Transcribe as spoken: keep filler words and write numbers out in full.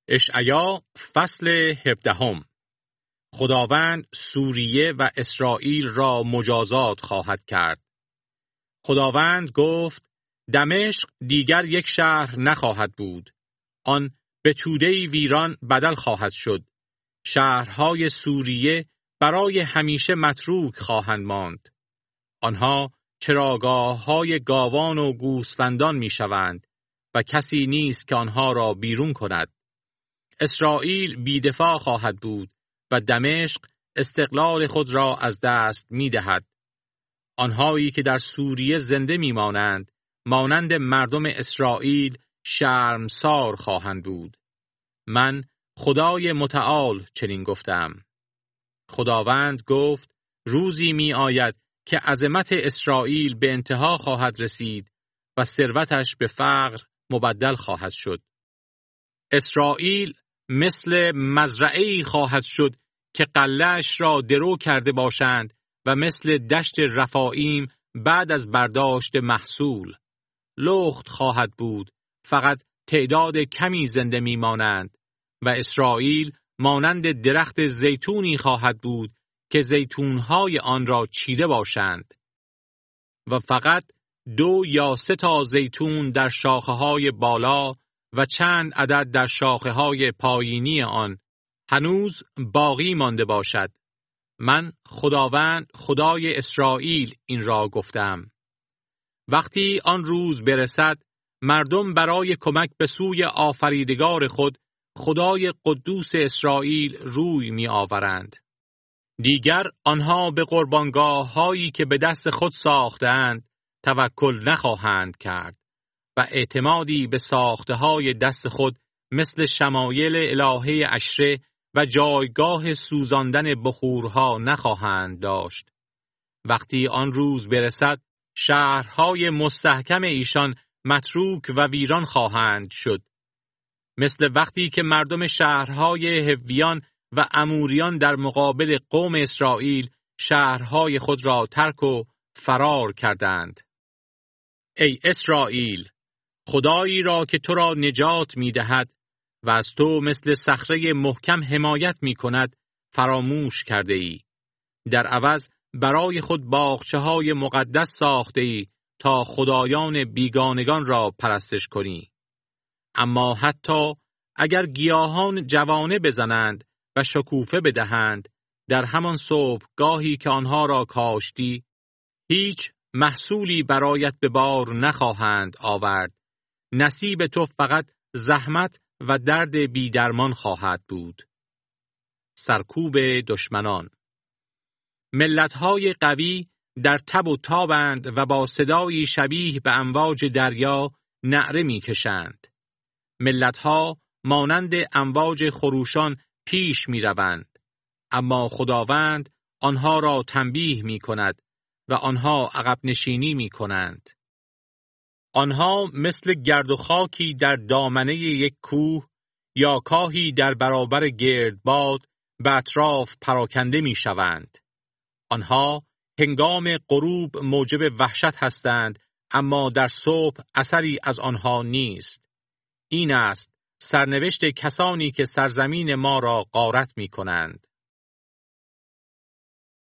اشعیا فصل هفدهم. خداوند سوریه و اسرائیل را مجازات خواهد کرد. خداوند گفت دمشق دیگر یک شهر نخواهد بود. آن به توده‌ای ویران بدل خواهد شد. شهرهای سوریه برای همیشه متروک خواهند ماند. آنها چراگاه‌های گاوان و گوسفندان می‌شوند و کسی نیست که آنها را بیرون کند. اسرائیل بی‌دفاع خواهد بود و دمشق استقلال خود را از دست می‌دهد. آنهایی که در سوریه زنده می‌مانند، مانند مردم اسرائیل شرمسار خواهند بود. من خدای متعال چنین گفتم. خداوند گفت روزی می‌آید که عظمت اسرائیل به انتها خواهد رسید و ثروتش به فقر مبدل خواهد شد. اسرائیل مثل مزرعه‌ای خواهد شد که غله‌اش را درو کرده باشند و مثل دشت رفاییم بعد از برداشت محصول. لخت خواهد بود، فقط تعداد کمی زنده میمانند و اسرائیل مانند درخت زیتونی خواهد بود که زیتونهای آن را چیده باشند و فقط دو یا سه تا زیتون در شاخه‌های بالا و چند عدد در شاخه‌های پایینی آن هنوز باقی مانده باشد. من خداوند خدای اسرائیل این را گفتم. وقتی آن روز برسد، مردم برای کمک به سوی آفریدگار خود خدای قدوس اسرائیل روی می آورند. دیگر آنها به قربانگاه هایی که به دست خود ساختند توکل نخواهند کرد و اعتمادی به ساخته های دست خود مثل شمایل الهه عشره و جایگاه سوزاندن بخورها نخواهند داشت. وقتی آن روز برسد، شهرهای مستحکم ایشان متروک و ویران خواهند شد. مثل وقتی که مردم شهرهای حویان و اموریان در مقابل قوم اسرائیل شهرهای خود را ترک و فرار کردند. ای اسرائیل، خدایی را که تو را نجات می دهد و از تو مثل صخره محکم حمایت می کند فراموش کرده ای. در عوض برای خود باغچه های مقدس ساخته ای تا خدایان بیگانگان را پرستش کنی. اما حتی اگر گیاهان جوانه بزنند و شکوفه بدهند، در همان صبحگاهی که آنها را کاشتی، هیچ محصولی برایت به بار نخواهند آورد. نصیب تو فقط زحمت و درد بیدرمان خواهد بود. سرکوب دشمنان. ملت‌های قوی در تب و تابند و با صدایی شبیه به امواج دریا نعره می‌کشند. ملت‌ها مانند امواج خروشان پیش می‌روند، اما خداوند آنها را تنبیه می‌کند و آنها عقب نشینی می‌کنند. آنها مثل گرد و خاکی در دامنه یک کوه یا کاهی در برابر گردباد به اطراف پراکنده می‌شوند. آنها هنگام غروب موجب وحشت هستند، اما در صبح اثری از آنها نیست. این است سرنوشت کسانی که سرزمین ما را غارت می‌کنند.